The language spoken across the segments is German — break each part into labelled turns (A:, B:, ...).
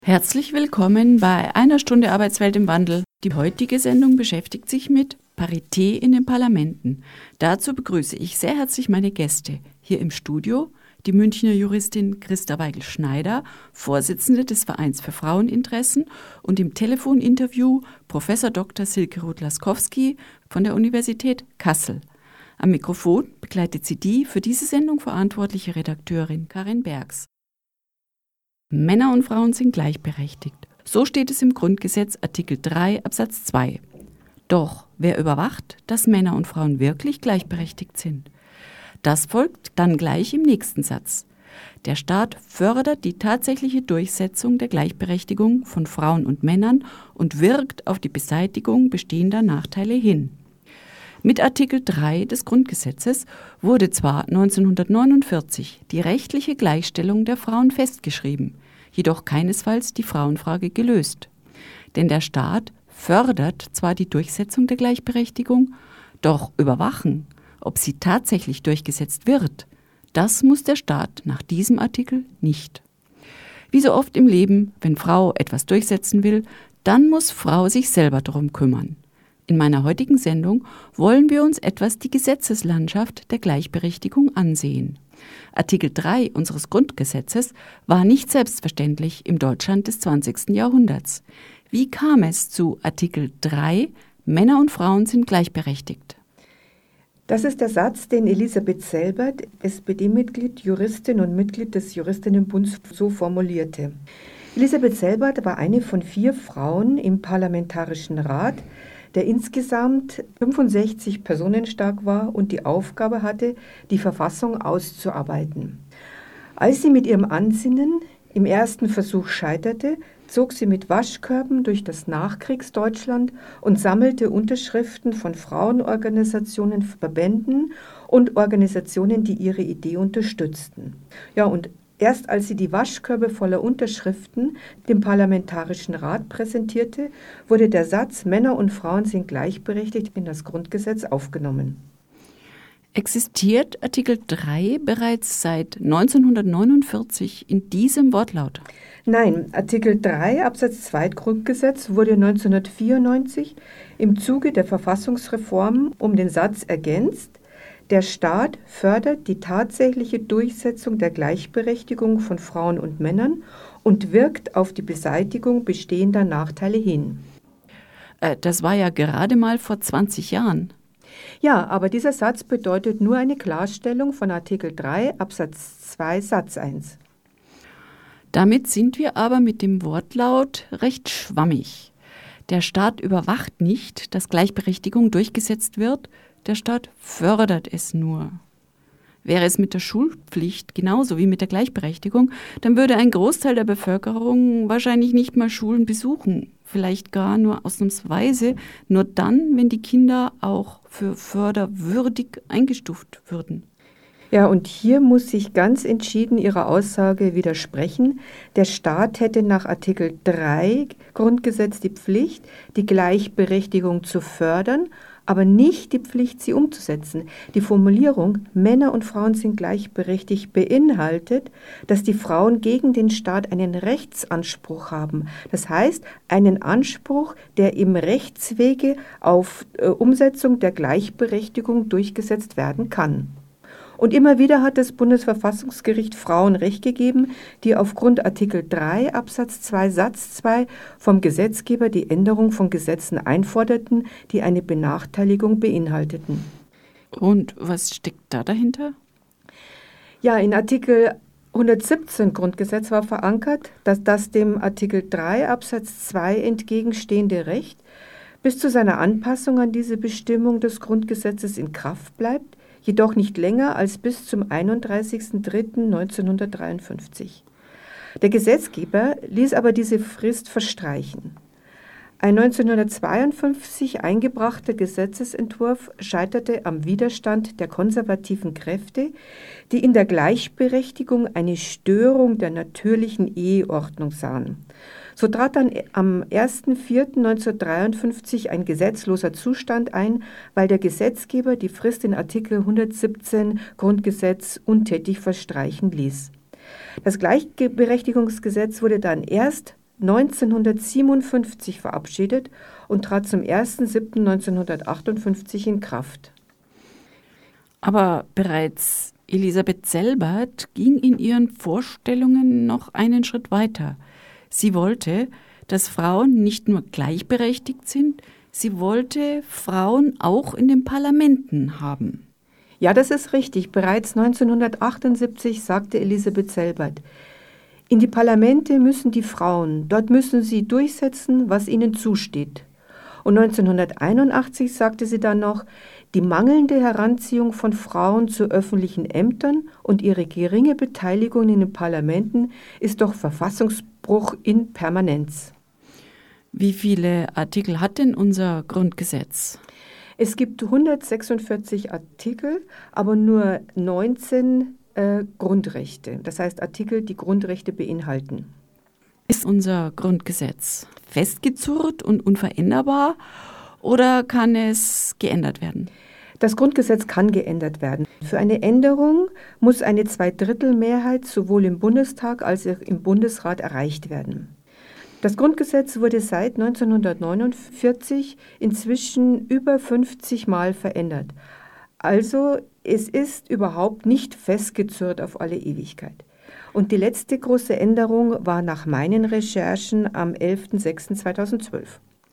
A: Herzlich willkommen bei einer Stunde Arbeitswelt im Wandel. Die heutige Sendung beschäftigt sich mit Parität in den Parlamenten. Dazu begrüße ich sehr herzlich meine Gäste. Hier im Studio die Münchner Juristin Christa Weigel-Schneider, Vorsitzende des Vereins für Fraueninteressen, und im Telefoninterview Prof. Dr. Silke Ruth-Laskowski von der Universität Kassel. Am Mikrofon begleitet sie die für diese Sendung verantwortliche Redakteurin Karin Bergs. Männer und Frauen sind gleichberechtigt. So steht es im Grundgesetz Artikel 3 Absatz 2. Doch wer überwacht, dass Männer und Frauen wirklich gleichberechtigt sind? Das folgt dann gleich im nächsten Satz. Der Staat fördert die tatsächliche Durchsetzung der Gleichberechtigung von Frauen und Männern und wirkt auf die Beseitigung bestehender Nachteile hin. Mit Artikel 3 des Grundgesetzes wurde zwar 1949 die rechtliche Gleichstellung der Frauen festgeschrieben, jedoch keinesfalls die Frauenfrage gelöst. Denn der Staat fördert zwar die Durchsetzung der Gleichberechtigung, doch überwachen, ob sie tatsächlich durchgesetzt wird, das muss der Staat nach diesem Artikel nicht. Wie so oft im Leben, wenn Frau etwas durchsetzen will, dann muss Frau sich selber darum kümmern. In meiner heutigen Sendung wollen wir uns etwas die Gesetzeslandschaft der Gleichberechtigung ansehen. Artikel 3 unseres Grundgesetzes war nicht selbstverständlich im Deutschland des 20. Jahrhunderts. Wie kam es zu Artikel 3, Männer und Frauen sind gleichberechtigt?
B: Das ist der Satz, den Elisabeth Selbert, SPD-Mitglied, Juristin und Mitglied des Juristinnenbunds, so formulierte. Elisabeth Selbert war eine von 4 Frauen im Parlamentarischen Rat, der insgesamt 65 Personen stark war und die Aufgabe hatte, die Verfassung auszuarbeiten. Als sie mit ihrem Ansinnen im ersten Versuch scheiterte, zog sie mit Waschkörben durch das Nachkriegsdeutschland und sammelte Unterschriften von Frauenorganisationen, Verbänden und Organisationen, die ihre Idee unterstützten. Ja, und erst als sie die Waschkörbe voller Unterschriften dem Parlamentarischen Rat präsentierte, wurde der Satz Männer und Frauen sind gleichberechtigt in das Grundgesetz aufgenommen.
A: Existiert Artikel 3 bereits seit 1949 in diesem Wortlaut?
B: Nein, Artikel 3 Absatz 2 Grundgesetz wurde 1994 im Zuge der Verfassungsreform um den Satz ergänzt: Der Staat fördert die tatsächliche Durchsetzung der Gleichberechtigung von Frauen und Männern und wirkt auf die Beseitigung bestehender Nachteile hin.
A: Das war ja gerade mal vor 20 Jahren.
B: Ja, aber dieser Satz bedeutet nur eine Klarstellung von Artikel 3 Absatz 2 Satz 1.
A: Damit sind wir aber mit dem Wortlaut recht schwammig. Der Staat überwacht nicht, dass Gleichberechtigung durchgesetzt wird, der Staat fördert es nur. Wäre es mit der Schulpflicht genauso wie mit der Gleichberechtigung, dann würde ein Großteil der Bevölkerung wahrscheinlich nicht mal Schulen besuchen. Vielleicht gar nur ausnahmsweise, nur dann, wenn die Kinder auch für förderwürdig eingestuft würden.
B: Ja, und hier muss ich ganz entschieden Ihrer Aussage widersprechen. Der Staat hätte nach Artikel 3 Grundgesetz die Pflicht, die Gleichberechtigung zu fördern, aber nicht die Pflicht, sie umzusetzen. Die Formulierung Männer und Frauen sind gleichberechtigt beinhaltet, dass die Frauen gegen den Staat einen Rechtsanspruch haben. Das heißt, einen Anspruch, der im Rechtswege auf Umsetzung der Gleichberechtigung durchgesetzt werden kann. Und immer wieder hat das Bundesverfassungsgericht Frauen Recht gegeben, die aufgrund Artikel 3 Absatz 2 Satz 2 vom Gesetzgeber die Änderung von Gesetzen einforderten, die eine Benachteiligung beinhalteten.
A: Und was steckt da dahinter?
B: Ja, in Artikel 117 Grundgesetz war verankert, dass das dem Artikel 3 Absatz 2 entgegenstehende Recht bis zu seiner Anpassung an diese Bestimmung des Grundgesetzes in Kraft bleibt, jedoch nicht länger als bis zum 31.03.1953. Der Gesetzgeber ließ aber diese Frist verstreichen. Ein 1952 eingebrachter Gesetzesentwurf scheiterte am Widerstand der konservativen Kräfte, die in der Gleichberechtigung eine Störung der natürlichen Eheordnung sahen. So trat dann am 1.4.1953 ein gesetzloser Zustand ein, weil der Gesetzgeber die Frist in Artikel 117 Grundgesetz untätig verstreichen ließ. Das Gleichberechtigungsgesetz wurde dann erst 1957 verabschiedet und trat zum 1.7.1958 in Kraft.
A: Aber bereits Elisabeth Selbert ging in ihren Vorstellungen noch einen Schritt weiter. Sie wollte, dass Frauen nicht nur gleichberechtigt sind, sie wollte Frauen auch in den Parlamenten haben.
B: Ja, das ist richtig. Bereits 1978 sagte Elisabeth Selbert, in die Parlamente müssen die Frauen, dort müssen sie durchsetzen, was ihnen zusteht. Und 1981 sagte sie dann noch, die mangelnde Heranziehung von Frauen zu öffentlichen Ämtern und ihre geringe Beteiligung in den Parlamenten ist doch Verfassungsbruch in Permanenz.
A: Wie viele Artikel hat denn unser Grundgesetz?
B: Es gibt 146 Artikel, aber nur 19 Grundrechte. Das heißt Artikel, die Grundrechte beinhalten.
A: Ist unser Grundgesetz festgezurrt und unveränderbar oder kann es geändert werden?
B: Das Grundgesetz kann geändert werden. Für eine Änderung muss eine Zweidrittelmehrheit sowohl im Bundestag als auch im Bundesrat erreicht werden. Das Grundgesetz wurde seit 1949 inzwischen über 50 Mal verändert. Also es ist überhaupt nicht festgezurrt auf alle Ewigkeit. Und die letzte große Änderung war nach meinen Recherchen am 11.06.2012.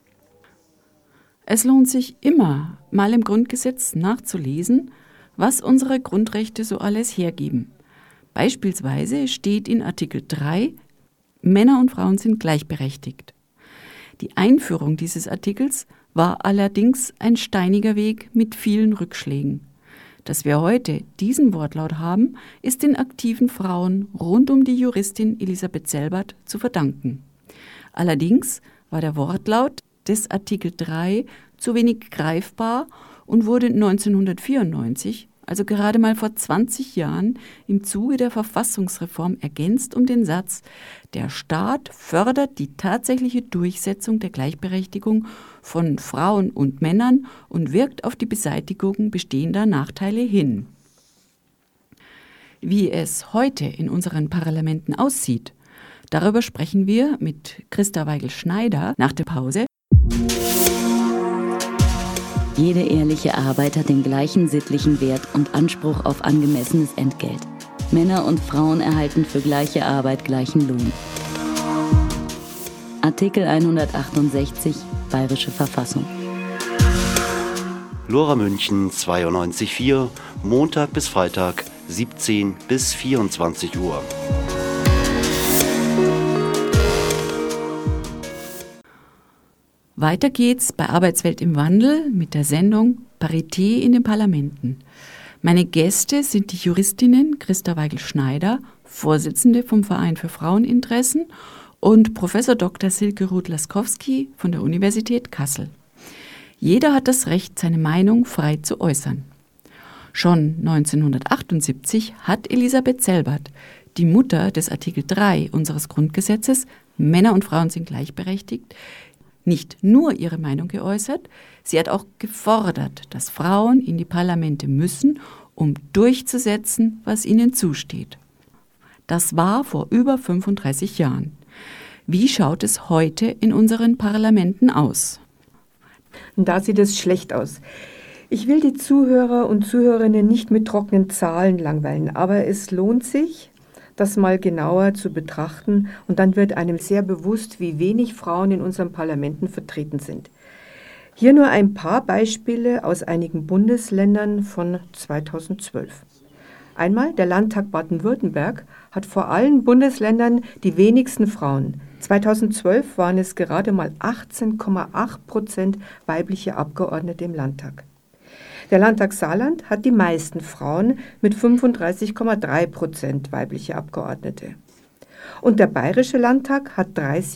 A: Es lohnt sich immer, mal im Grundgesetz nachzulesen, was unsere Grundrechte so alles hergeben. Beispielsweise steht in Artikel 3, Männer und Frauen sind gleichberechtigt. Die Einführung dieses Artikels war allerdings ein steiniger Weg mit vielen Rückschlägen. Dass wir heute diesen Wortlaut haben, ist den aktiven Frauen rund um die Juristin Elisabeth Selbert zu verdanken. Allerdings war der Wortlaut des Artikel 3 zu wenig greifbar und wurde 1994, also gerade mal vor 20 Jahren, im Zuge der Verfassungsreform ergänzt um den Satz: Der Staat fördert die tatsächliche Durchsetzung der Gleichberechtigung von Frauen und Männern und wirkt auf die Beseitigung bestehender Nachteile hin. Wie es heute in unseren Parlamenten aussieht, darüber sprechen wir mit Christa Weigel-Schneider nach der Pause.
C: Jede ehrliche Arbeit hat den gleichen sittlichen Wert und Anspruch auf angemessenes Entgelt. Männer und Frauen erhalten für gleiche Arbeit gleichen Lohn. Artikel 168 Bayerische Verfassung.
D: Lora München 92.4, Montag bis Freitag, 17 bis 24 Uhr.
A: Weiter geht's bei Arbeitswelt im Wandel mit der Sendung Parité in den Parlamenten. Meine Gäste sind die Juristinnen Christa Weigel-Schneider, Vorsitzende vom Verein für Fraueninteressen, und Professor Dr. Silke Ruth-Laskowski von der Universität Kassel. Jeder hat das Recht, seine Meinung frei zu äußern. Schon 1978 hat Elisabeth Selbert, die Mutter des Artikel 3 unseres Grundgesetzes, Männer und Frauen sind gleichberechtigt, nicht nur ihre Meinung geäußert, sie hat auch gefordert, dass Frauen in die Parlamente müssen, um durchzusetzen, was ihnen zusteht. Das war vor über 35 Jahren. Wie schaut es heute in unseren Parlamenten aus?
B: Da sieht es schlecht aus. Ich will die Zuhörer und Zuhörerinnen nicht mit trockenen Zahlen langweilen, aber es lohnt sich, das mal genauer zu betrachten, und dann wird einem sehr bewusst, wie wenig Frauen in unseren Parlamenten vertreten sind. Hier nur ein paar Beispiele aus einigen Bundesländern von 2012. Einmal, der Landtag Baden-Württemberg hat vor allen Bundesländern die wenigsten Frauen. 2012 waren es gerade mal 18,8% weibliche Abgeordnete im Landtag. Der Landtag Saarland hat die meisten Frauen mit 35,3% weibliche Abgeordnete. Und der Bayerische Landtag hat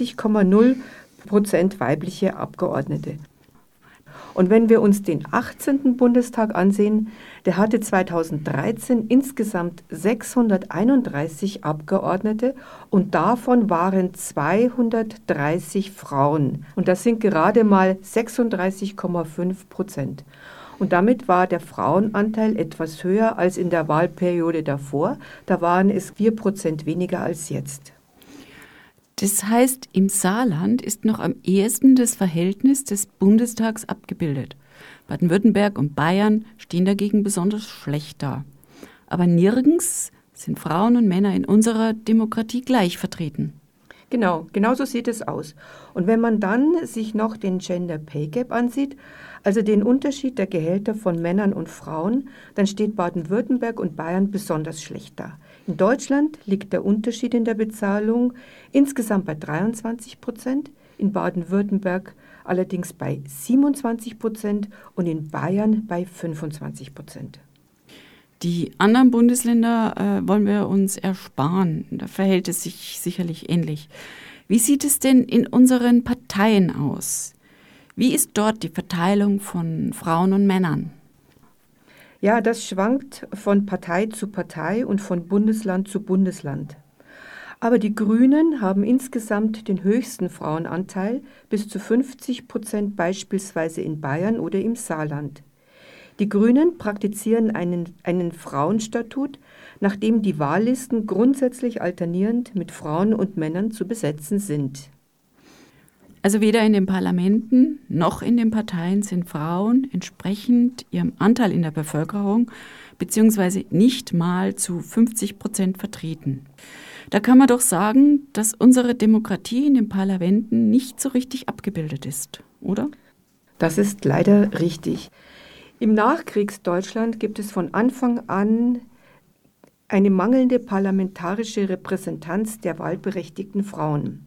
B: 30,0% weibliche Abgeordnete. Und wenn wir uns den 18. Bundestag ansehen, der hatte 2013 insgesamt 631 Abgeordnete und davon waren 230 Frauen. Und das sind gerade mal 36,5%. Und damit war der Frauenanteil etwas höher als in der Wahlperiode davor. Da waren es 4% weniger als jetzt.
A: Das heißt, im Saarland ist noch am ehesten das Verhältnis des Bundestags abgebildet. Baden-Württemberg und Bayern stehen dagegen besonders schlecht da. Aber nirgends sind Frauen und Männer in unserer Demokratie gleich vertreten.
B: Genau so sieht es aus. Und wenn man dann sich noch den Gender Pay Gap ansieht, also den Unterschied der Gehälter von Männern und Frauen, dann steht Baden-Württemberg und Bayern besonders schlecht da. In Deutschland liegt der Unterschied in der Bezahlung insgesamt bei 23%, in Baden-Württemberg allerdings bei 27% und in Bayern bei 25%.
A: Die anderen Bundesländer wollen wir uns ersparen. Da verhält es sich sicherlich ähnlich. Wie sieht es denn in unseren Parteien aus? Wie ist dort die Verteilung von Frauen und Männern?
B: Ja, das schwankt von Partei zu Partei und von Bundesland zu Bundesland. Aber die Grünen haben insgesamt den höchsten Frauenanteil, bis zu 50% beispielsweise in Bayern oder im Saarland. Die Grünen praktizieren einen Frauenstatut, nach dem die Wahllisten grundsätzlich alternierend mit Frauen und Männern zu besetzen sind.
A: Also weder in den Parlamenten noch in den Parteien sind Frauen entsprechend ihrem Anteil in der Bevölkerung beziehungsweise nicht mal zu 50% vertreten. Da kann man doch sagen, dass unsere Demokratie in den Parlamenten nicht so richtig abgebildet ist, oder?
B: Das ist leider richtig. Im Nachkriegsdeutschland gibt es von Anfang an eine mangelnde parlamentarische Repräsentanz der wahlberechtigten Frauen.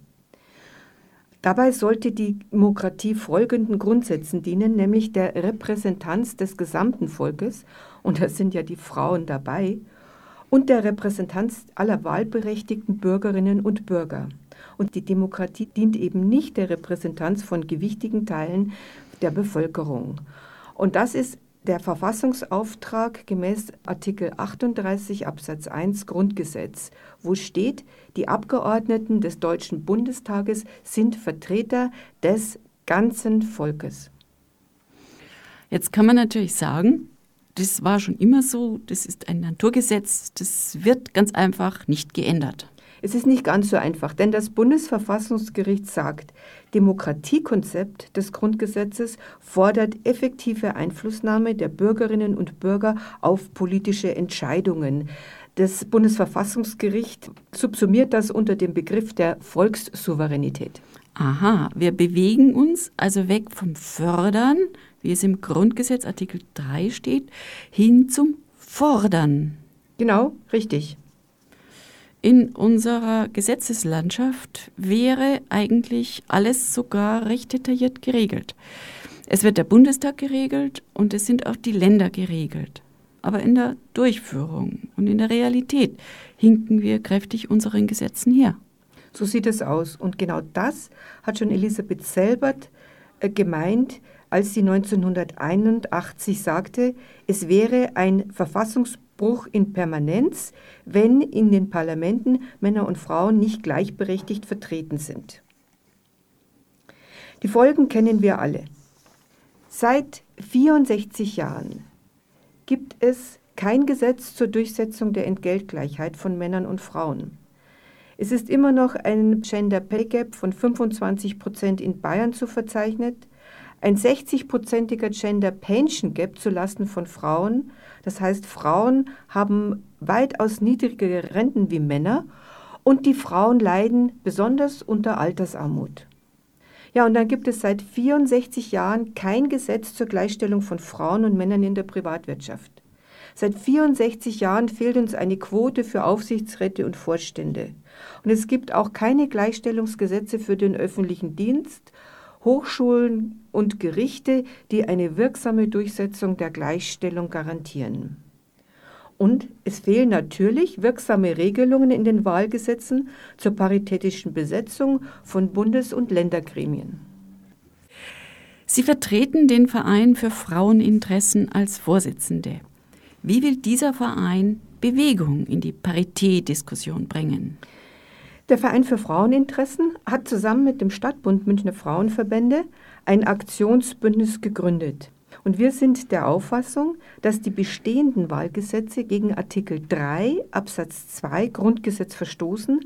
B: Dabei sollte die Demokratie folgenden Grundsätzen dienen, nämlich der Repräsentanz des gesamten Volkes, und da sind ja die Frauen dabei, und der Repräsentanz aller wahlberechtigten Bürgerinnen und Bürger. Und die Demokratie dient eben nicht der Repräsentanz von gewichtigen Teilen der Bevölkerung. Und das ist der Verfassungsauftrag gemäß Artikel 38 Absatz 1 Grundgesetz, wo steht, die Abgeordneten des Deutschen Bundestages sind Vertreter des ganzen Volkes.
A: Jetzt kann man natürlich sagen, das war schon immer so, das ist ein Naturgesetz, das wird ganz einfach nicht geändert.
B: Es ist nicht ganz so einfach, denn das Bundesverfassungsgericht sagt, Demokratiekonzept des Grundgesetzes fordert effektive Einflussnahme der Bürgerinnen und Bürger auf politische Entscheidungen. Das Bundesverfassungsgericht subsumiert das unter dem Begriff der Volkssouveränität.
A: Aha, wir bewegen uns also weg vom Fördern, wie es im Grundgesetz Artikel 3 steht, hin zum Fordern.
B: Genau, richtig.
A: In unserer Gesetzeslandschaft wäre eigentlich alles sogar recht detailliert geregelt. Es wird der Bundestag geregelt und es sind auch die Länder geregelt. Aber in der Durchführung und in der Realität hinken wir kräftig unseren Gesetzen her.
B: So sieht es aus. Und genau das hat schon Elisabeth Selbert gemeint, als sie 1981 sagte, es wäre ein Verfassungsbruch in Permanenz, wenn in den Parlamenten Männer und Frauen nicht gleichberechtigt vertreten sind. Die Folgen kennen wir alle. Seit 64 Jahren gibt es kein Gesetz zur Durchsetzung der Entgeltgleichheit von Männern und Frauen. Es ist immer noch ein Gender Pay Gap von 25% in Bayern zu verzeichnen, ein 60%iger Gender Pension Gap zulasten von Frauen. Das heißt, Frauen haben weitaus niedrigere Renten wie Männer und die Frauen leiden besonders unter Altersarmut. Ja, und dann gibt es seit 64 Jahren kein Gesetz zur Gleichstellung von Frauen und Männern in der Privatwirtschaft. Seit 64 Jahren fehlt uns eine Quote für Aufsichtsräte und Vorstände. Und es gibt auch keine Gleichstellungsgesetze für den öffentlichen Dienst, Hochschulen und Gerichte, die eine wirksame Durchsetzung der Gleichstellung garantieren. Und es fehlen natürlich wirksame Regelungen in den Wahlgesetzen zur paritätischen Besetzung von Bundes- und Ländergremien.
A: Sie vertreten den Verein für Fraueninteressen als Vorsitzende. Wie will dieser Verein Bewegung in die Paritätsdiskussion bringen?
B: Der Verein für Fraueninteressen hat zusammen mit dem Stadtbund Münchner Frauenverbände ein Aktionsbündnis gegründet. Und wir sind der Auffassung, dass die bestehenden Wahlgesetze gegen Artikel 3 Absatz 2 Grundgesetz verstoßen,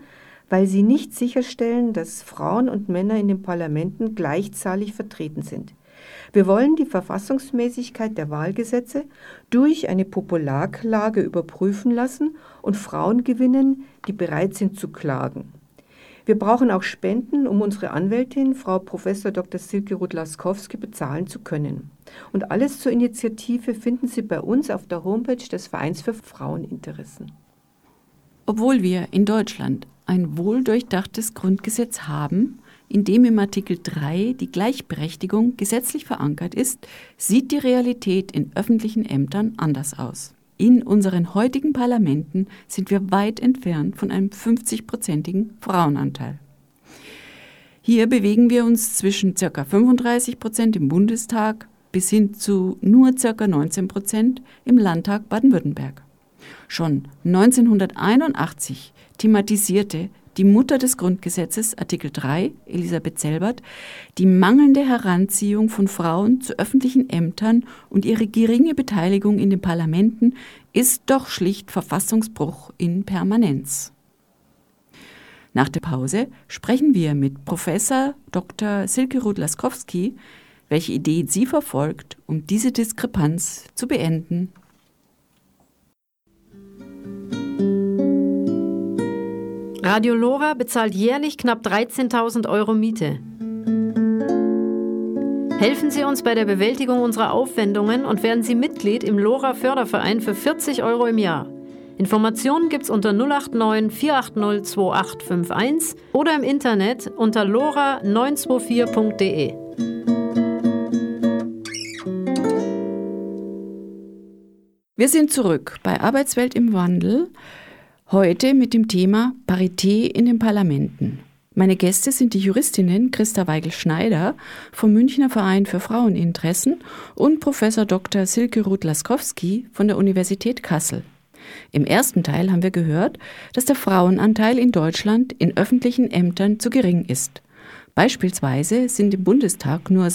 B: weil sie nicht sicherstellen, dass Frauen und Männer in den Parlamenten gleichzahlig vertreten sind. Wir wollen die Verfassungsmäßigkeit der Wahlgesetze durch eine Popularklage überprüfen lassen und Frauen gewinnen, die bereit sind zu klagen. Wir brauchen auch Spenden, um unsere Anwältin, Frau Prof. Dr. Silke Ruth-Laskowski, bezahlen zu können. Und alles zur Initiative finden Sie bei uns auf der Homepage des Vereins für Fraueninteressen.
A: Obwohl wir in Deutschland ein wohldurchdachtes Grundgesetz haben, in dem im Artikel 3 die Gleichberechtigung gesetzlich verankert ist, sieht die Realität in öffentlichen Ämtern anders aus. In unseren heutigen Parlamenten sind wir weit entfernt von einem 50-prozentigen Frauenanteil. Hier bewegen wir uns zwischen ca. 35% im Bundestag bis hin zu nur ca. 19% im Landtag Baden-Württemberg. Schon 1981 thematisierte die Mutter des Grundgesetzes, Artikel 3, Elisabeth Selbert, die mangelnde Heranziehung von Frauen zu öffentlichen Ämtern und ihre geringe Beteiligung in den Parlamenten ist doch schlicht Verfassungsbruch in Permanenz. Nach der Pause sprechen wir mit Professor Dr. Silke Ruth-Laskowski, welche Ideen sie verfolgt, um diese Diskrepanz zu beenden.
E: Radio Lora bezahlt jährlich knapp 13.000 € Miete. Helfen Sie uns bei der Bewältigung unserer Aufwendungen und werden Sie Mitglied im Lora Förderverein für 40 € im Jahr. Informationen gibt's unter 089 480 2851 oder im Internet unter lora924.de.
A: Wir sind zurück bei Arbeitswelt im Wandel. Heute mit dem Thema Parität in den Parlamenten. Meine Gäste sind die Juristinnen Christa Weigel-Schneider vom Münchner Verein für Fraueninteressen und Professor Dr. Silke Ruth-Laskowski von der Universität Kassel. Im ersten Teil haben wir gehört, dass der Frauenanteil in Deutschland in öffentlichen Ämtern zu gering ist. Beispielsweise sind im Bundestag nur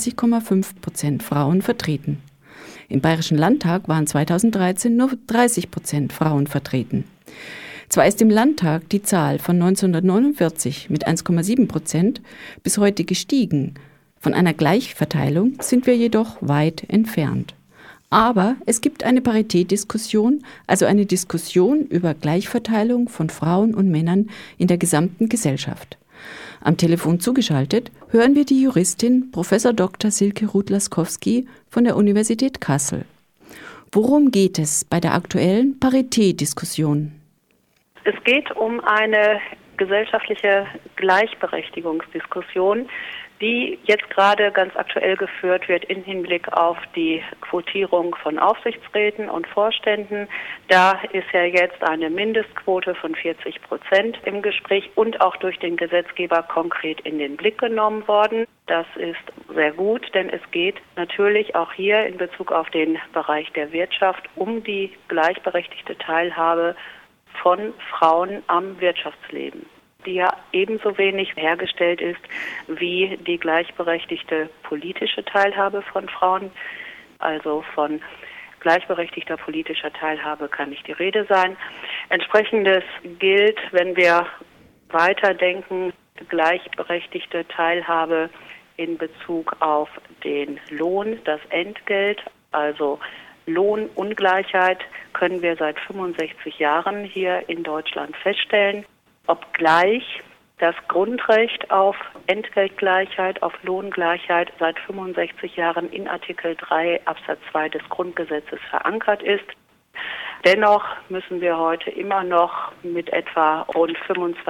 A: 36,5% Frauen vertreten. Im Bayerischen Landtag waren 2013 nur 30% Frauen vertreten. Zwar ist im Landtag die Zahl von 1949 mit 1,7% bis heute gestiegen. Von einer Gleichverteilung sind wir jedoch weit entfernt. Aber es gibt eine Paritätsdiskussion, also eine Diskussion über Gleichverteilung von Frauen und Männern in der gesamten Gesellschaft. Am Telefon zugeschaltet hören wir die Juristin Prof. Dr. Silke Ruth-Laskowski von der Universität Kassel. Worum geht es bei der aktuellen Paritätsdiskussion?
F: Es geht um eine gesellschaftliche Gleichberechtigungsdiskussion, die jetzt gerade ganz aktuell geführt wird im Hinblick auf die Quotierung von Aufsichtsräten und Vorständen. Da ist ja jetzt eine Mindestquote von 40% im Gespräch und auch durch den Gesetzgeber konkret in den Blick genommen worden. Das ist sehr gut, denn es geht natürlich auch hier in Bezug auf den Bereich der Wirtschaft um die gleichberechtigte Teilhabe von Frauen am Wirtschaftsleben, die ja ebenso wenig hergestellt ist wie die gleichberechtigte politische Teilhabe von Frauen. Also von gleichberechtigter politischer Teilhabe kann nicht die Rede sein. Entsprechendes gilt, wenn wir weiterdenken, gleichberechtigte Teilhabe in Bezug auf den Lohn, das Entgelt, also Lohnungleichheit können wir seit 65 Jahren hier in Deutschland feststellen. Obgleich das Grundrecht auf Entgeltgleichheit, auf Lohngleichheit seit 65 Jahren in Artikel 3 Absatz 2 des Grundgesetzes verankert ist. Dennoch müssen wir heute immer noch mit etwa rund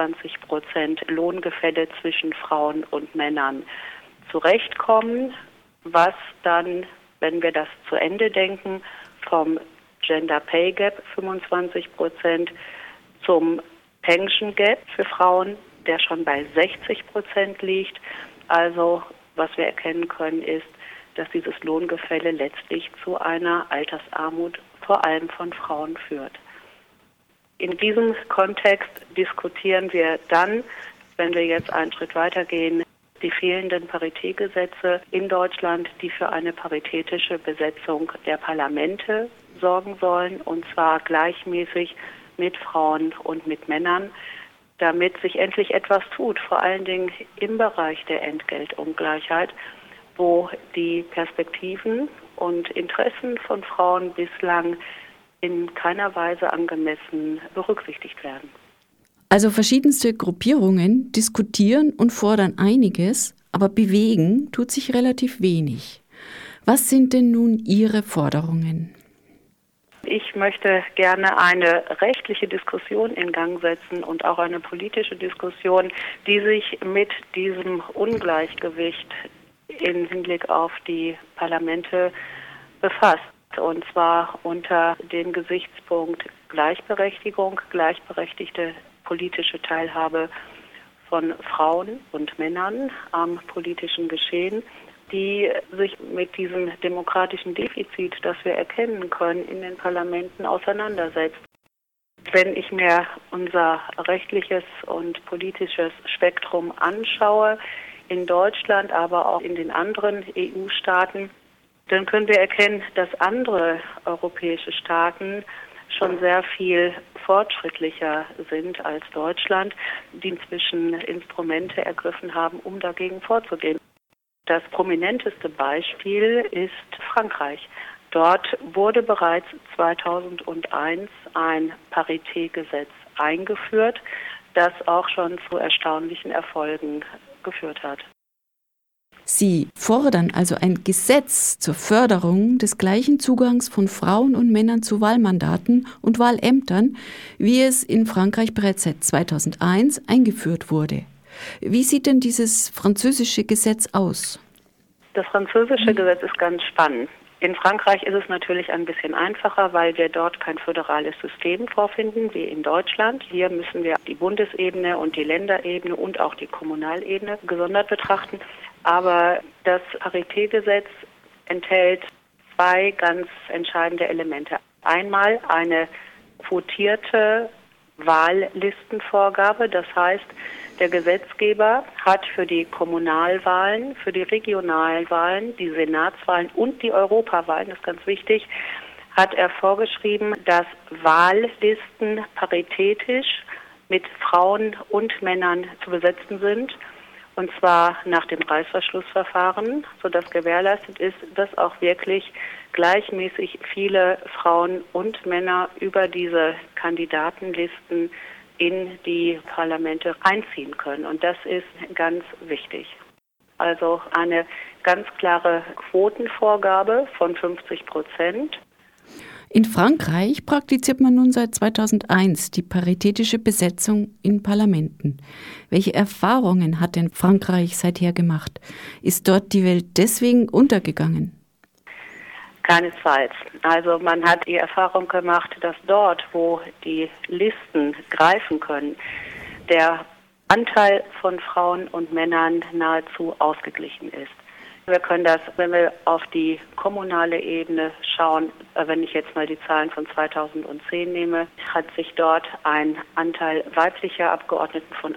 F: 25% Lohngefälle zwischen Frauen und Männern zurechtkommen, was dann, wenn wir das zu Ende denken, vom Gender Pay Gap 25% zum Pension Gap für Frauen, der schon bei 60% liegt. Also was wir erkennen können, ist, dass dieses Lohngefälle letztlich zu einer Altersarmut vor allem von Frauen führt. In diesem Kontext diskutieren wir dann, wenn wir jetzt einen Schritt weitergehen, die fehlenden Paritätgesetze in Deutschland, die für eine paritätische Besetzung der Parlamente sorgen sollen, und zwar gleichmäßig mit Frauen und mit Männern. damit sich endlich etwas tut, vor allen Dingen im Bereich der Entgeltungleichheit, wo die Perspektiven und Interessen von Frauen bislang in keiner Weise angemessen berücksichtigt werden.
A: Also verschiedenste Gruppierungen diskutieren und fordern einiges, aber bewegen tut sich relativ wenig. Was sind denn nun Ihre Forderungen?
F: Ich möchte gerne eine rechtliche Diskussion in Gang setzen und auch eine politische Diskussion, die sich mit diesem Ungleichgewicht im Hinblick auf die Parlamente befasst. Und zwar unter dem Gesichtspunkt Gleichberechtigung, gleichberechtigte politische Teilhabe von Frauen und Männern am politischen Geschehen, die sich mit diesem demokratischen Defizit, das wir erkennen können, in den Parlamenten auseinandersetzt. Wenn ich mir unser rechtliches und politisches Spektrum anschaue, in Deutschland, aber auch in den anderen EU-Staaten, dann können wir erkennen, dass andere europäische Staaten schon sehr viel fortschrittlicher sind als Deutschland, die inzwischen Instrumente ergriffen haben, um dagegen vorzugehen. Das prominenteste Beispiel ist Frankreich. Dort wurde bereits 2001 ein Paritätgesetz eingeführt, das auch schon zu erstaunlichen Erfolgen geführt hat.
A: Sie fordern also ein Gesetz zur Förderung des gleichen Zugangs von Frauen und Männern zu Wahlmandaten und Wahlämtern, wie es in Frankreich bereits seit 2001 eingeführt wurde. Wie sieht denn dieses französische Gesetz aus?
F: Das französische Gesetz ist ganz spannend. In Frankreich ist es natürlich ein bisschen einfacher, weil wir dort kein föderales System vorfinden wie in Deutschland. Hier müssen wir die Bundesebene und die Länderebene und auch die Kommunalebene gesondert betrachten. Aber das Paritätgesetz enthält zwei ganz entscheidende Elemente. Einmal eine quotierte Wahllistenvorgabe, das heißt, der Gesetzgeber hat für die Kommunalwahlen, für die Regionalwahlen, die Senatswahlen und die Europawahlen, das ist ganz wichtig, hat er vorgeschrieben, dass Wahllisten paritätisch mit Frauen und Männern zu besetzen sind. Und zwar nach dem Reißverschlussverfahren, sodass gewährleistet ist, dass auch wirklich gleichmäßig viele Frauen und Männer über diese Kandidatenlisten in die Parlamente einziehen können. Und das ist ganz wichtig. Also eine ganz klare Quotenvorgabe von 50%.
A: In Frankreich praktiziert man nun seit 2001 die paritätische Besetzung in Parlamenten. Welche Erfahrungen hat denn Frankreich seither gemacht? Ist dort die Welt deswegen untergegangen?
F: Keinesfalls. Also man hat die Erfahrung gemacht, dass dort, wo die Listen greifen können, der Anteil von Frauen und Männern nahezu ausgeglichen ist. Wir können das, wenn wir auf die kommunale Ebene schauen, wenn ich jetzt mal die Zahlen von 2010 nehme, hat sich dort ein Anteil weiblicher Abgeordneten von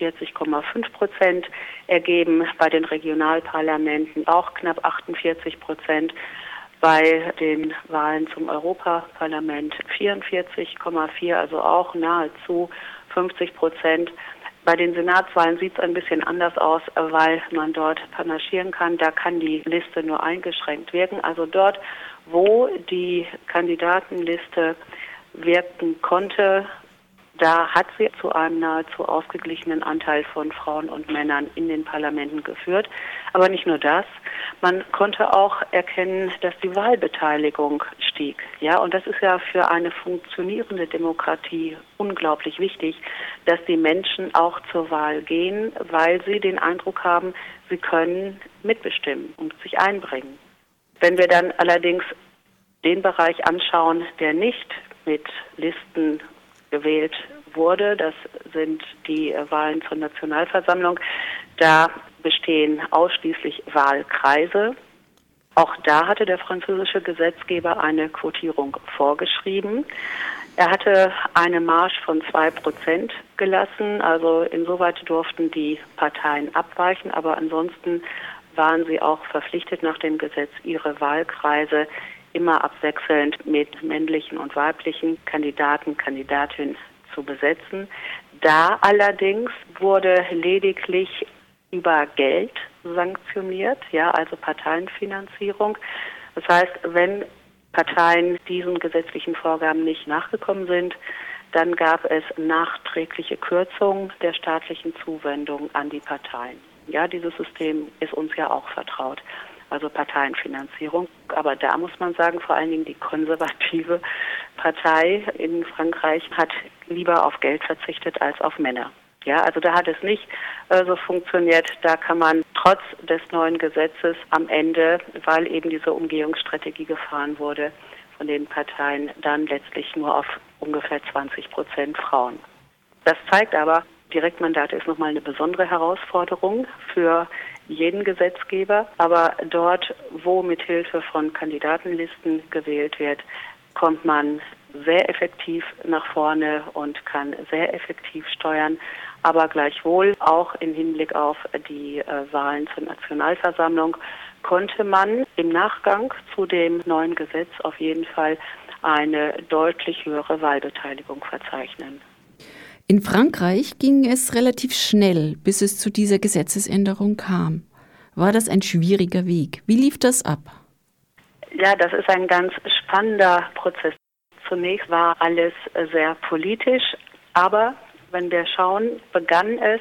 F: 48,5% ergeben, bei den Regionalparlamenten auch knapp 48%. Bei den Wahlen zum Europaparlament 44,4, also auch nahezu 50%. Bei den Senatswahlen sieht es ein bisschen anders aus, weil man dort panaschieren kann. Da kann die Liste nur eingeschränkt wirken. Also dort, wo die Kandidatenliste wirken konnte, da hat sie zu einem nahezu ausgeglichenen Anteil von Frauen und Männern in den Parlamenten geführt. Aber nicht nur das, man konnte auch erkennen, dass die Wahlbeteiligung stieg. Ja, und das ist ja für eine funktionierende Demokratie unglaublich wichtig, dass die Menschen auch zur Wahl gehen, weil sie den Eindruck haben, sie können mitbestimmen und sich einbringen. Wenn wir dann allerdings den Bereich anschauen, der nicht mit Listen gewählt wurde, das sind die Wahlen zur Nationalversammlung, da bestehen ausschließlich Wahlkreise. Auch da hatte der französische Gesetzgeber eine Quotierung vorgeschrieben. Er hatte eine Marge von 2% gelassen, also insoweit durften die Parteien abweichen, aber ansonsten waren sie auch verpflichtet nach dem Gesetz, ihre Wahlkreise immer abwechselnd mit männlichen und weiblichen Kandidaten, Kandidatinnen zu besetzen. Da allerdings wurde lediglich über Geld sanktioniert, ja, also Parteienfinanzierung. Das heißt, wenn Parteien diesen gesetzlichen Vorgaben nicht nachgekommen sind, dann gab es nachträgliche Kürzungen der staatlichen Zuwendung an die Parteien. Ja, dieses System ist uns ja auch vertraut, also Parteienfinanzierung. Aber da muss man sagen, vor allen Dingen die konservative Partei in Frankreich hat lieber auf Geld verzichtet als auf Männer. Ja, also da hat es nicht so funktioniert. Da kann man trotz des neuen Gesetzes am Ende, weil eben diese Umgehungsstrategie gefahren wurde, von den Parteien dann letztlich nur auf ungefähr 20% Frauen. Das zeigt aber, Direktmandate ist nochmal eine besondere Herausforderung für jeden Gesetzgeber. Aber dort, wo mithilfe von Kandidatenlisten gewählt wird, kommt man sehr effektiv nach vorne und kann sehr effektiv steuern. Aber gleichwohl auch im Hinblick auf die Wahlen zur Nationalversammlung konnte man im Nachgang zu dem neuen Gesetz auf jeden Fall eine deutlich höhere Wahlbeteiligung verzeichnen.
A: In Frankreich ging es relativ schnell, bis es zu dieser Gesetzesänderung kam. War das ein schwieriger Weg? Wie lief das ab?
F: Ja, das ist ein ganz spannender Prozess. Zunächst war alles sehr politisch, aber wenn wir schauen, begann es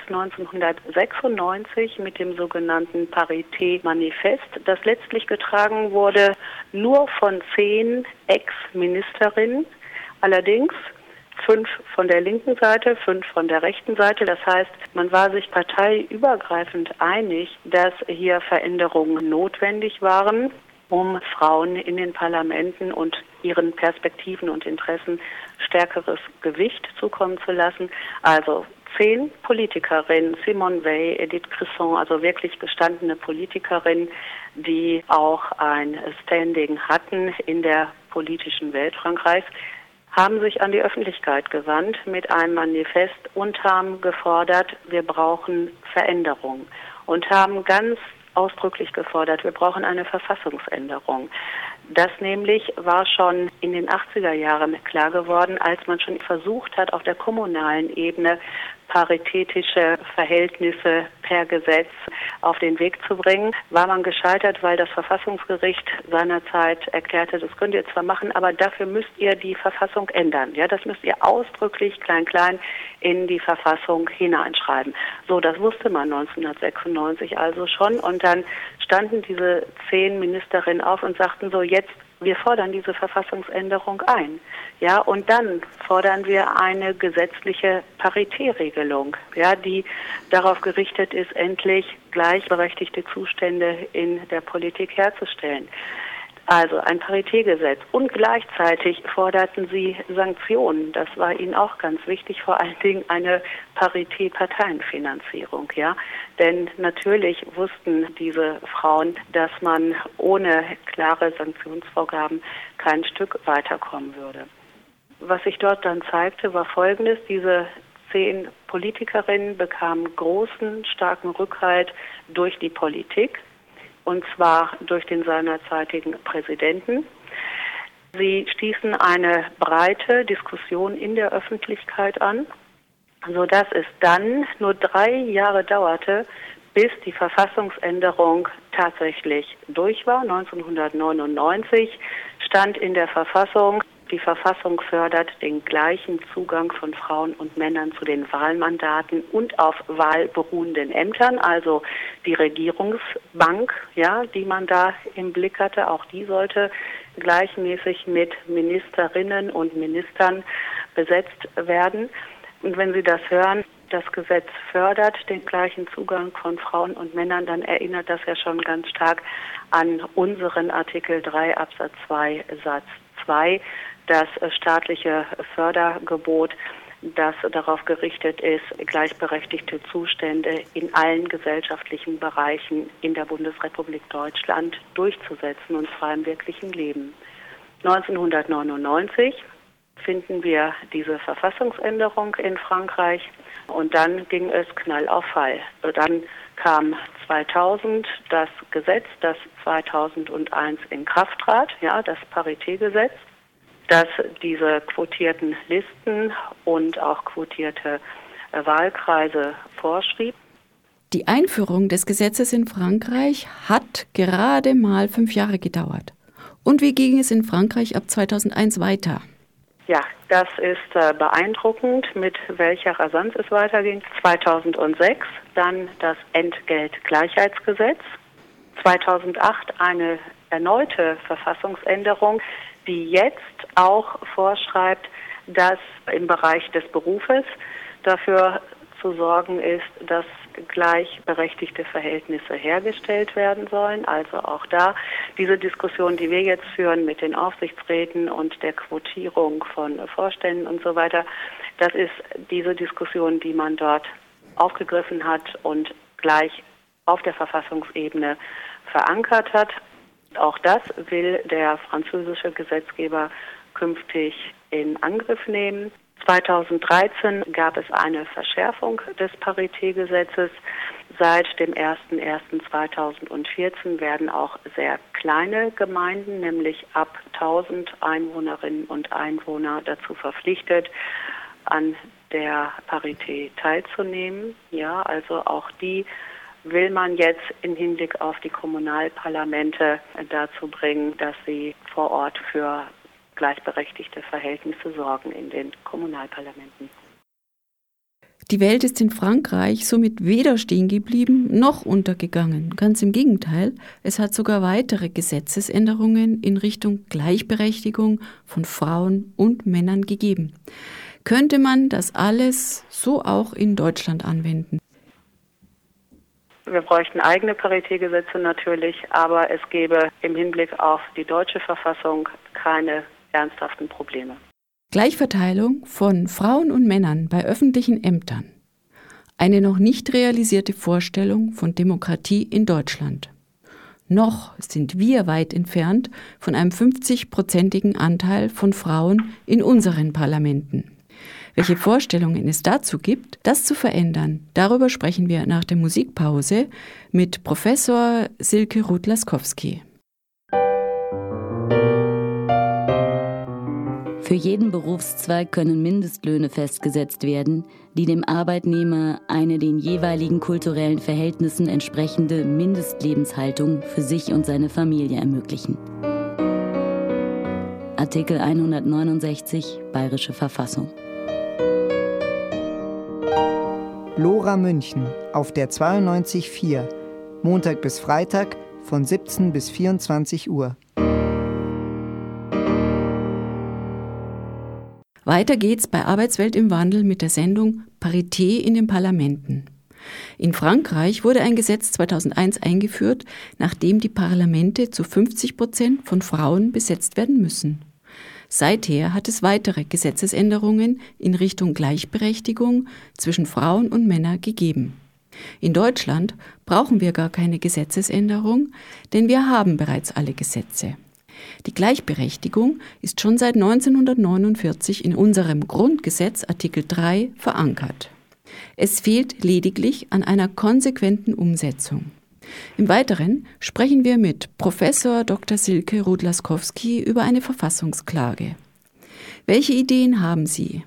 F: 1996 mit dem sogenannten Parité-Manifest, das letztlich getragen wurde nur von 10 Ex-Ministerinnen, allerdings 5 von der linken Seite, 5 von der rechten Seite. Das heißt, man war sich parteiübergreifend einig, dass hier Veränderungen notwendig waren, um Frauen in den Parlamenten und ihren Perspektiven und Interessen stärkeres Gewicht zukommen zu lassen. Also 10 Politikerinnen, Simone Veil, Edith Cresson, also wirklich gestandene Politikerinnen, die auch ein Standing hatten in der politischen Welt Frankreichs, haben sich an die Öffentlichkeit gewandt mit einem Manifest und haben gefordert, wir brauchen Veränderung und haben ganz ausdrücklich gefordert, wir brauchen eine Verfassungsänderung. Das nämlich war schon in den 80er Jahren klar geworden, als man schon versucht hat, auf der kommunalen Ebene paritätische Verhältnisse per Gesetz auf den Weg zu bringen, war man gescheitert, weil das Verfassungsgericht seinerzeit erklärte, das könnt ihr zwar machen, aber dafür müsst ihr die Verfassung ändern. Ja, das müsst ihr ausdrücklich klein in die Verfassung hineinschreiben. So, das wusste man 1996 also schon und dann standen diese 10 Ministerinnen auf und sagten so, jetzt wir fordern diese Verfassungsänderung ein. Ja, und dann fordern wir eine gesetzliche Paritätregelung, ja, die darauf gerichtet ist, endlich gleichberechtigte Zustände in der Politik herzustellen. Also ein Paritätgesetz. Und gleichzeitig forderten sie Sanktionen. Das war ihnen auch ganz wichtig, vor allen Dingen eine Parité-Parteienfinanzierung. Ja? Denn natürlich wussten diese Frauen, dass man ohne klare Sanktionsvorgaben kein Stück weiterkommen würde. Was sich dort dann zeigte, war Folgendes. Diese 10 Politikerinnen bekamen großen, starken Rückhalt durch die Politik. Und zwar durch den seinerzeitigen Präsidenten. Sie stießen eine breite Diskussion in der Öffentlichkeit an, sodass es dann nur 3 Jahre dauerte, bis die Verfassungsänderung tatsächlich durch war. 1999 stand in der Verfassung, die Verfassung fördert den gleichen Zugang von Frauen und Männern zu den Wahlmandaten und auf Wahl beruhenden Ämtern, also die Regierungsbank, ja, die man da im Blick hatte, auch die sollte gleichmäßig mit Ministerinnen und Ministern besetzt werden. Und wenn Sie das hören, das Gesetz fördert den gleichen Zugang von Frauen und Männern, dann erinnert das ja schon ganz stark an unseren Artikel 3 Absatz 2 Satz 2, das staatliche Fördergebot, das darauf gerichtet ist, gleichberechtigte Zustände in allen gesellschaftlichen Bereichen in der Bundesrepublik Deutschland durchzusetzen, und zwar im wirklichen Leben. 1999 finden wir diese Verfassungsänderung in Frankreich und dann ging es Knall auf Fall. Dann kam 2000 das Gesetz, das 2001 in Kraft trat, ja, das Paritätgesetz. das diese quotierten Listen und auch quotierte Wahlkreise vorschrieb.
A: Die Einführung des Gesetzes in Frankreich hat gerade mal 5 Jahre gedauert. Und wie ging es in Frankreich ab 2001 weiter?
F: Ja, das ist beeindruckend, mit welcher Rasanz es weiterging. 2006 dann das Entgeltgleichheitsgesetz. 2008 eine erneute Verfassungsänderung, die jetzt auch vorschreibt, dass im Bereich des Berufes dafür zu sorgen ist, dass gleichberechtigte Verhältnisse hergestellt werden sollen. Also auch da diese Diskussion, die wir jetzt führen mit den Aufsichtsräten und der Quotierung von Vorständen und so weiter, das ist diese Diskussion, die man dort aufgegriffen hat und gleich auf der Verfassungsebene verankert hat. Auch das will der französische Gesetzgeber künftig in Angriff nehmen. 2013 gab es eine Verschärfung des Paritätgesetzes. Seit dem 01.01.2014 werden auch sehr kleine Gemeinden, nämlich ab 1000 Einwohnerinnen und Einwohner, dazu verpflichtet, an der Parität teilzunehmen. Ja, also auch die will man jetzt im Hinblick auf die Kommunalparlamente dazu bringen, dass sie vor Ort für gleichberechtigte Verhältnisse sorgen in den Kommunalparlamenten.
A: Die Welt ist in Frankreich somit weder stehen geblieben noch untergegangen. Ganz im Gegenteil, es hat sogar weitere Gesetzesänderungen in Richtung Gleichberechtigung von Frauen und Männern gegeben. Könnte man das alles so auch in Deutschland anwenden?
F: Wir bräuchten eigene Paritätgesetze natürlich, aber es gäbe im Hinblick auf die deutsche Verfassung keine ernsthaften Probleme.
A: Gleichverteilung von Frauen und Männern bei öffentlichen Ämtern. Eine noch nicht realisierte Vorstellung von Demokratie in Deutschland. Noch sind wir weit entfernt von einem 50-prozentigen Anteil von Frauen in unseren Parlamenten. Welche Vorstellungen es dazu gibt, das zu verändern, darüber sprechen wir nach der Musikpause mit Professor Silke Ruth-Laskowski.
C: Für jeden Berufszweig können Mindestlöhne festgesetzt werden, die dem Arbeitnehmer eine den jeweiligen kulturellen Verhältnissen entsprechende Mindestlebenshaltung für sich und seine Familie ermöglichen. Artikel 169 Bayerische Verfassung.
G: Lora München auf der 92.4, Montag bis Freitag von 17 bis 24 Uhr.
A: Weiter geht's bei Arbeitswelt im Wandel mit der Sendung Parität in den Parlamenten. In Frankreich wurde ein Gesetz 2001 eingeführt, nachdem die Parlamente zu 50% von Frauen besetzt werden müssen. Seither hat es weitere Gesetzesänderungen in Richtung Gleichberechtigung zwischen Frauen und Männern gegeben. In Deutschland brauchen wir gar keine Gesetzesänderung, denn wir haben bereits alle Gesetze. Die Gleichberechtigung ist schon seit 1949 in unserem Grundgesetz Artikel 3 verankert. Es fehlt lediglich an einer konsequenten Umsetzung. Im Weiteren sprechen wir mit Professor Dr. Silke Ruth-Laskowski über eine Verfassungsklage. Welche Ideen haben Sie?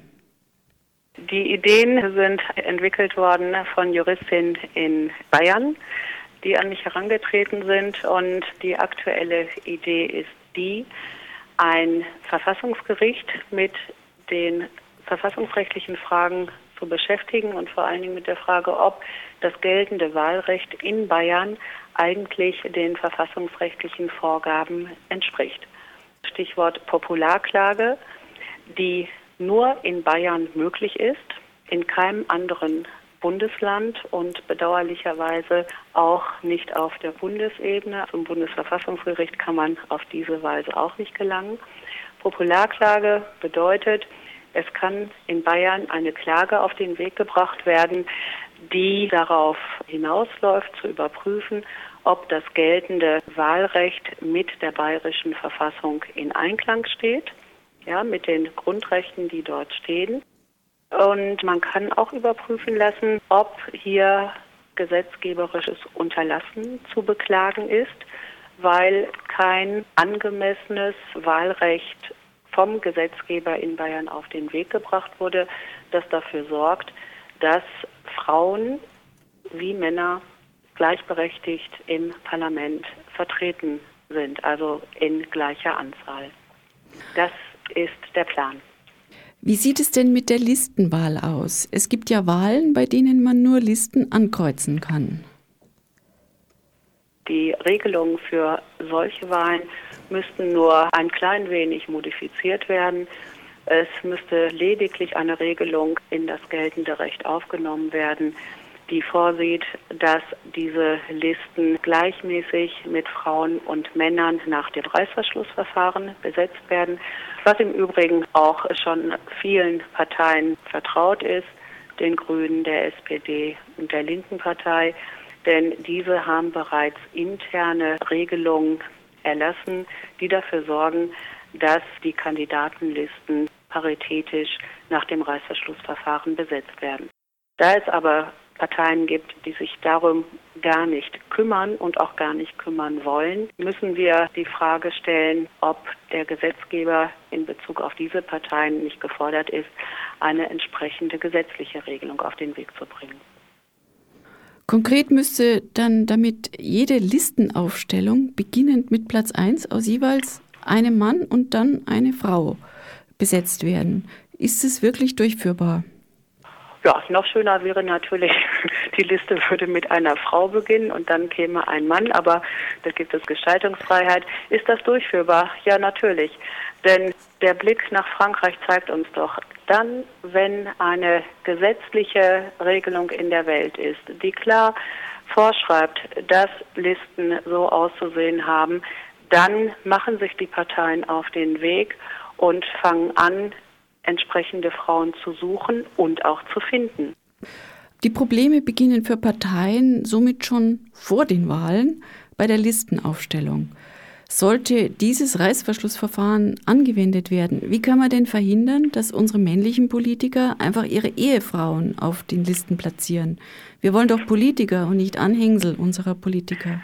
F: Die Ideen sind entwickelt worden von Juristinnen in Bayern, die an mich herangetreten sind, und die aktuelle Idee ist die, ein Verfassungsgericht mit den verfassungsrechtlichen Fragen zu beschäftigen und vor allen Dingen mit der Frage, ob das geltende Wahlrecht in Bayern eigentlich den verfassungsrechtlichen Vorgaben entspricht. Stichwort Popularklage, die nur in Bayern möglich ist, in keinem anderen Bundesland und bedauerlicherweise auch nicht auf der Bundesebene. Zum Bundesverfassungsgericht kann man auf diese Weise auch nicht gelangen. Popularklage bedeutet, es kann in Bayern eine Klage auf den Weg gebracht werden, die darauf hinausläuft, zu überprüfen, ob das geltende Wahlrecht mit der bayerischen Verfassung in Einklang steht, ja, mit den Grundrechten, die dort stehen. Und man kann auch überprüfen lassen, ob hier gesetzgeberisches Unterlassen zu beklagen ist, weil kein angemessenes Wahlrecht vom Gesetzgeber in Bayern auf den Weg gebracht wurde, das dafür sorgt, dass Frauen wie Männer gleichberechtigt im Parlament vertreten sind, also in gleicher Anzahl. Das ist der Plan.
A: Wie sieht es denn mit der Listenwahl aus? Es gibt ja Wahlen, bei denen man nur Listen ankreuzen kann.
F: Die Regelungen für solche Wahlen müssten nur ein klein wenig modifiziert werden. Es müsste lediglich eine Regelung in das geltende Recht aufgenommen werden, die vorsieht, dass diese Listen gleichmäßig mit Frauen und Männern nach dem Reißverschlussverfahren besetzt werden, was im Übrigen auch schon vielen Parteien vertraut ist, den Grünen, der SPD und der Linken Partei, denn diese haben bereits interne Regelungen erlassen, die dafür sorgen, dass die Kandidatenlisten paritätisch nach dem Reißverschlussverfahren besetzt werden. Da es aber Parteien gibt, die sich darum gar nicht kümmern und auch gar nicht kümmern wollen, müssen wir die Frage stellen, ob der Gesetzgeber in Bezug auf diese Parteien nicht gefordert ist, eine entsprechende gesetzliche Regelung auf den Weg zu bringen.
A: Konkret müsste dann damit jede Listenaufstellung, beginnend mit Platz 1, aus jeweils einem Mann und dann eine Frau besetzt werden. Ist es wirklich durchführbar?
F: Ja, noch schöner wäre natürlich, die Liste würde mit einer Frau beginnen und dann käme ein Mann, aber da gibt es Gestaltungsfreiheit. Ist das durchführbar? Ja, natürlich. Denn der Blick nach Frankreich zeigt uns doch, dann, wenn eine gesetzliche Regelung in der Welt ist, die klar vorschreibt, dass Listen so auszusehen haben, dann machen sich die Parteien auf den Weg und fangen an, entsprechende Frauen zu suchen und auch zu finden.
A: Die Probleme beginnen für Parteien somit schon vor den Wahlen bei der Listenaufstellung. Sollte dieses Reißverschlussverfahren angewendet werden, wie kann man denn verhindern, dass unsere männlichen Politiker einfach ihre Ehefrauen auf den Listen platzieren? Wir wollen doch Politiker und nicht Anhängsel unserer Politiker.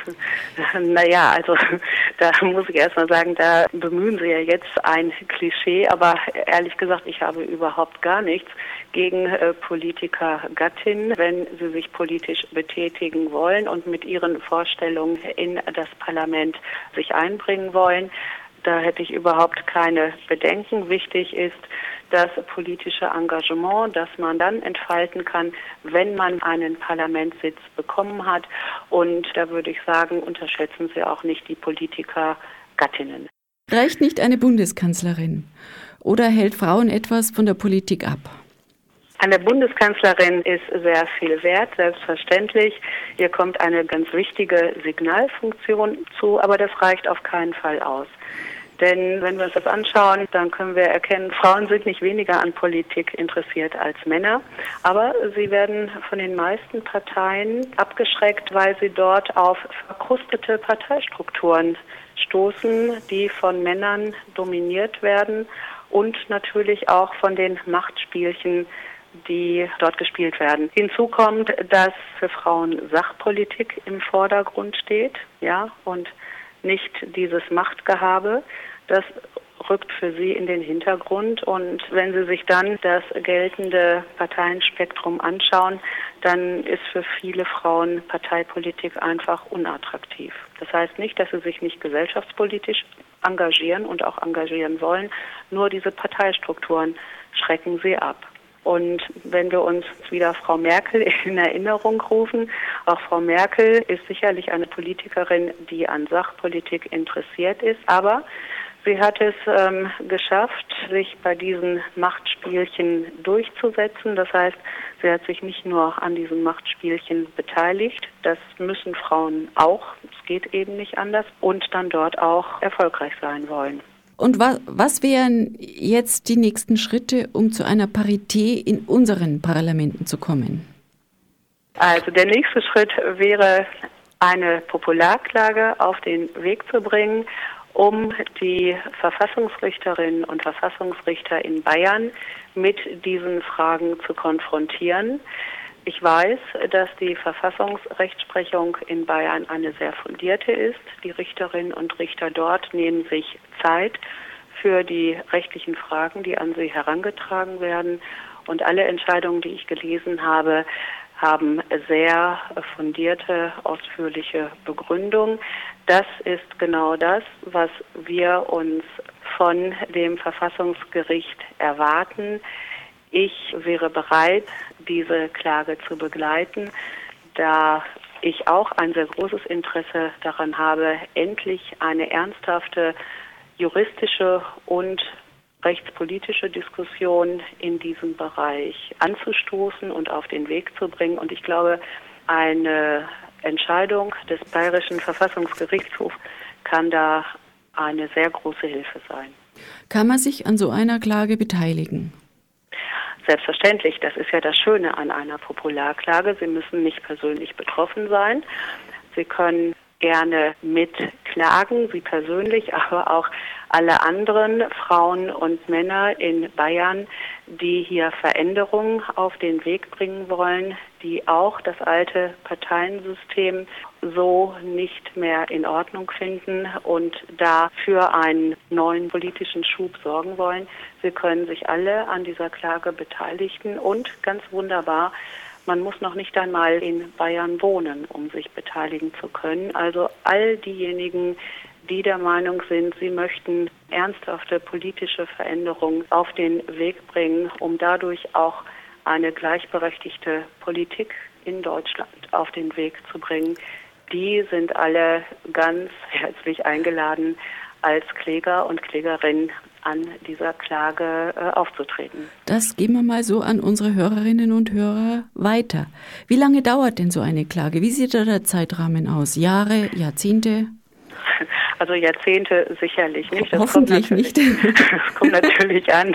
F: Naja, also da muss ich erst mal sagen, da bemühen Sie ja jetzt ein Klischee, aber ehrlich gesagt, ich habe überhaupt gar nichts gegen Politikergattinnen, wenn sie sich politisch betätigen wollen und mit ihren Vorstellungen in das Parlament sich einbringen wollen. Da hätte ich überhaupt keine Bedenken. Wichtig ist das politische Engagement, das man dann entfalten kann, wenn man einen Parlamentssitz bekommen hat. Und da würde ich sagen, unterschätzen Sie auch nicht die Politikergattinnen.
A: Reicht nicht eine Bundeskanzlerin? Oder hält Frauen etwas von der Politik ab?
F: Eine Bundeskanzlerin ist sehr viel wert, selbstverständlich. Hier kommt eine ganz wichtige Signalfunktion zu, aber das reicht auf keinen Fall aus. Denn wenn wir uns das anschauen, dann können wir erkennen, Frauen sind nicht weniger an Politik interessiert als Männer. Aber sie werden von den meisten Parteien abgeschreckt, weil sie dort auf verkrustete Parteistrukturen stoßen, die von Männern dominiert werden und natürlich auch von den Machtspielchen, die dort gespielt werden. Hinzu kommt, dass für Frauen Sachpolitik im Vordergrund steht, ja, und nicht dieses Machtgehabe. Das rückt für sie in den Hintergrund. Und wenn Sie sich dann das geltende Parteienspektrum anschauen, dann ist für viele Frauen Parteipolitik einfach unattraktiv. Das heißt nicht, dass sie sich nicht gesellschaftspolitisch engagieren und auch engagieren wollen, nur diese Parteistrukturen schrecken sie ab. Und wenn wir uns wieder Frau Merkel in Erinnerung rufen, auch Frau Merkel ist sicherlich eine Politikerin, die an Sachpolitik interessiert ist, aber sie hat es geschafft, sich bei diesen Machtspielchen durchzusetzen. Das heißt, sie hat sich nicht nur an diesen Machtspielchen beteiligt, das müssen Frauen auch, es geht eben nicht anders, und dann dort auch erfolgreich sein wollen.
A: Und was wären jetzt die nächsten Schritte, um zu einer Parität in unseren Parlamenten zu kommen?
F: Also der nächste Schritt wäre, eine Popularklage auf den Weg zu bringen, um die Verfassungsrichterinnen und Verfassungsrichter in Bayern mit diesen Fragen zu konfrontieren. Ich weiß, dass die Verfassungsrechtsprechung in Bayern eine sehr fundierte ist. Die Richterinnen und Richter dort nehmen sich Zeit für die rechtlichen Fragen, die an Sie herangetragen werden. Und alle Entscheidungen, die ich gelesen habe, haben sehr fundierte, ausführliche Begründung. Das ist genau das, was wir uns von dem Verfassungsgericht erwarten. Ich wäre bereit, diese Klage zu begleiten, da ich auch ein sehr großes Interesse daran habe, endlich eine ernsthafte juristische und rechtspolitische Diskussion in diesem Bereich anzustoßen und auf den Weg zu bringen. Und ich glaube, eine Entscheidung des Bayerischen Verfassungsgerichtshofs kann da eine sehr große Hilfe sein.
A: Kann man sich an so einer Klage beteiligen?
F: Selbstverständlich, das ist ja das Schöne an einer Popularklage. Sie müssen nicht persönlich betroffen sein. Sie können gerne mitklagen, Sie persönlich, aber auch alle anderen Frauen und Männer in Bayern, die hier Veränderungen auf den Weg bringen wollen, die auch das alte Parteiensystem so nicht mehr in Ordnung finden und da für einen neuen politischen Schub sorgen wollen. Sie können sich alle an dieser Klage beteiligen und ganz wunderbar, man muss noch nicht einmal in Bayern wohnen, um sich beteiligen zu können. Also all diejenigen, die der Meinung sind, sie möchten ernsthafte politische Veränderungen auf den Weg bringen, um dadurch auch eine gleichberechtigte Politik in Deutschland auf den Weg zu bringen, die sind alle ganz herzlich eingeladen, als Kläger und Klägerin an dieser Klage aufzutreten.
A: Das geben wir mal so an unsere Hörerinnen und Hörer weiter. Wie lange dauert denn so eine Klage? Wie sieht da der Zeitrahmen aus? Jahre, Jahrzehnte?
F: Also Jahrzehnte sicherlich nicht.
A: Hoffentlich nicht.
F: Es kommt natürlich an,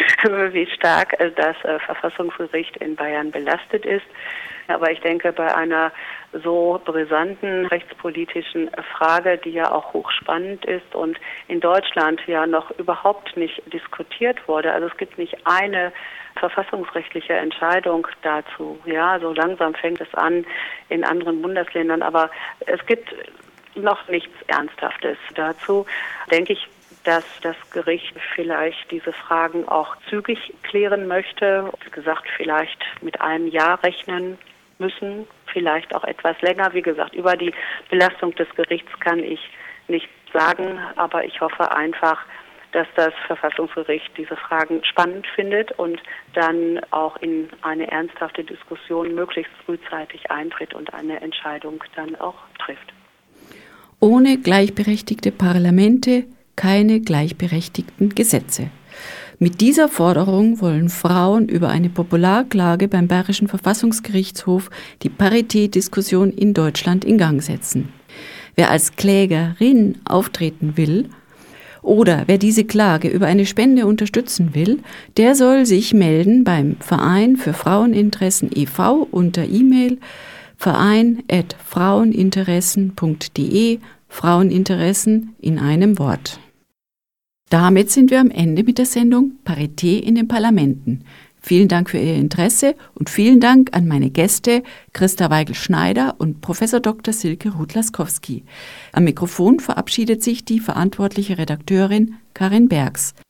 F: wie stark das Verfassungsgericht in Bayern belastet ist. Aber ich denke, bei einer so brisanten rechtspolitischen Frage, die ja auch hochspannend ist und in Deutschland ja noch überhaupt nicht diskutiert wurde, also es gibt nicht eine verfassungsrechtliche Entscheidung dazu. Ja, so langsam fängt es an in anderen Bundesländern, aber es gibt noch nichts Ernsthaftes dazu. Denke ich, dass das Gericht vielleicht diese Fragen auch zügig klären möchte. Wie gesagt, vielleicht mit einem Jahr rechnen müssen, vielleicht auch etwas länger. Wie gesagt, über die Belastung des Gerichts kann ich nichts sagen, aber ich hoffe einfach, dass das Verfassungsgericht diese Fragen spannend findet und dann auch in eine ernsthafte Diskussion möglichst frühzeitig eintritt und eine Entscheidung dann auch trifft.
A: Ohne gleichberechtigte Parlamente keine gleichberechtigten Gesetze. Mit dieser Forderung wollen Frauen über eine Popularklage beim Bayerischen Verfassungsgerichtshof die Paritätsdiskussion in Deutschland in Gang setzen. Wer als Klägerin auftreten will oder wer diese Klage über eine Spende unterstützen will, der soll sich melden beim Verein für Fraueninteressen e.V. unter E-Mail verein@fraueninteressen.de, Fraueninteressen in einem Wort. Damit sind wir am Ende mit der Sendung Parität in den Parlamenten. Vielen Dank für Ihr Interesse und vielen Dank an meine Gäste Christa Weigel-Schneider und Prof. Dr. Silke Ruth-Laskowski. Am Mikrofon verabschiedet sich die verantwortliche Redakteurin Karin Bergs.